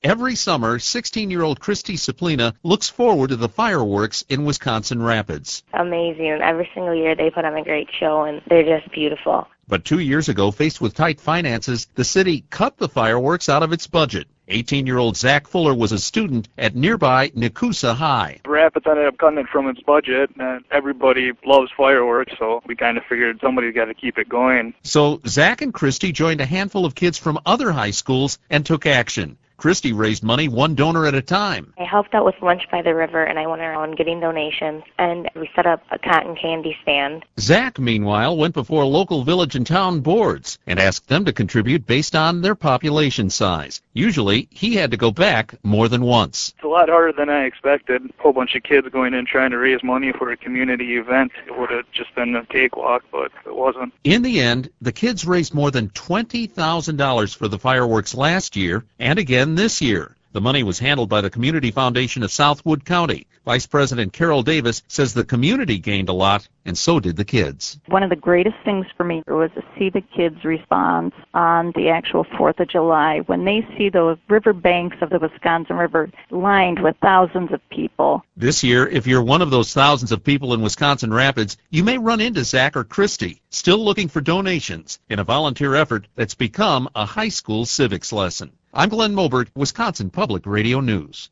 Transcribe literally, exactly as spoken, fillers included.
Every summer, sixteen-year-old Christy Suplina looks forward to the fireworks in Wisconsin Rapids. Amazing. Every single year they put on a great show, and they're just beautiful. But two years ago, faced with tight finances, the city cut the fireworks out of its budget. eighteen-year-old Zach Fuller was a student at nearby Nakusa High. Rapids ended up cutting it from its budget, and everybody loves fireworks, so we kind of figured somebody's got to keep it going. So Zach and Christy joined a handful of kids from other high schools and took action. Christy raised money one donor at a time. I helped out with Lunch by the River, and I went around getting donations, and we set up a cotton candy stand. Zach, meanwhile, went before local village and town boards and asked them to contribute based on their population size. Usually, he had to go back more than once. It's a lot harder than I expected. A whole bunch of kids going in trying to raise money for a community event. It would have just been a cakewalk, but it wasn't. In the end, the kids raised more than twenty thousand dollars for the fireworks last year and again this year. The money was handled by the Community Foundation of Southwood County. Vice President Carol Davis says the community gained a lot, and so did the kids. One of the greatest things for me was to see the kids' response on the actual fourth of July when they see the river banks of the Wisconsin River lined with thousands of people. This year, if you're one of those thousands of people in Wisconsin Rapids, you may run into Zach or Christy, still looking for donations in a volunteer effort that's become a high school civics lesson. I'm Glenn Mobert, Wisconsin Public Radio News.